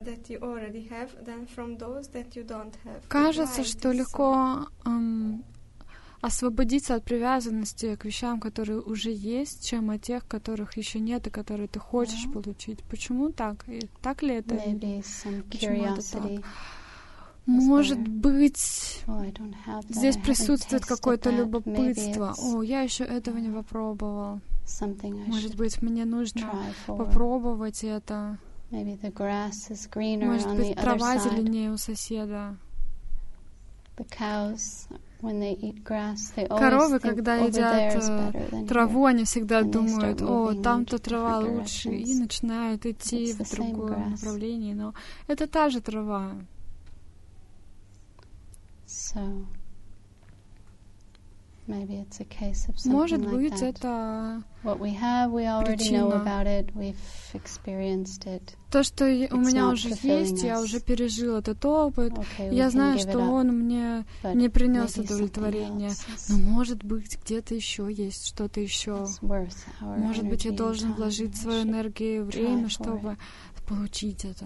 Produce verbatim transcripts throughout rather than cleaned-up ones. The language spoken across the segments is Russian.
Кажется, что легко эм, освободиться от привязанности к вещам, которые уже есть, чем от тех, которых еще нет и которые ты хочешь yeah. получить. Почему так? И так ли это? Почему это так? Может быть, oh, здесь присутствует какое-то любопытство. О, я еще этого не попробовал. Может быть, мне нужно попробовать это. Может быть, трава зеленее у соседа. Коровы, когда едят траву, они всегда думают, о, там-то трава лучше, и начинают идти в другое направление. Но это та же трава. Может быть, это причина. То, что у меня уже есть, я уже пережил этот опыт. Я знаю, что он мне не принес удовлетворения. Но, может быть, где-то еще есть что-то еще. Может быть, я должен вложить свою энергию и время, чтобы получить это.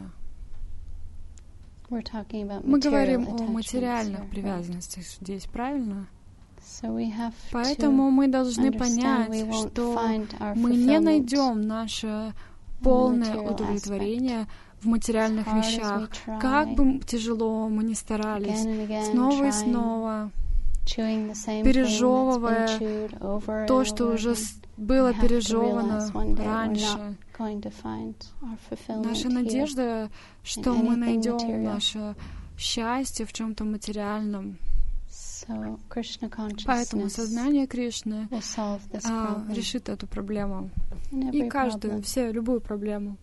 Мы говорим о материальных привязанностях здесь, правильно? Поэтому мы должны понять, что мы не найдем наше полное удовлетворение в материальных вещах. Как бы тяжело мы ни старались, снова и снова, пережевывая то, что уже было пережевано раньше. Наша надежда, что мы найдем наше счастье в чем-то материальном. Поэтому сознание Кришны а, решит эту проблему. И каждую, все, любую проблему.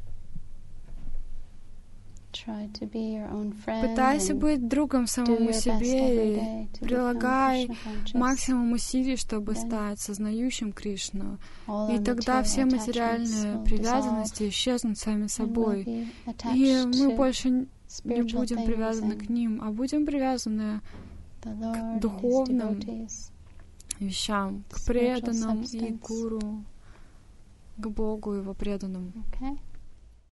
Пытайся быть другом самому себе и прилагай максимум усилий, чтобы стать сознающим Кришну. И тогда все материальные привязанности исчезнут сами собой. И мы больше не будем привязаны к ним, а будем привязаны к духовным вещам, к преданным и гуру, к Богу и его преданным.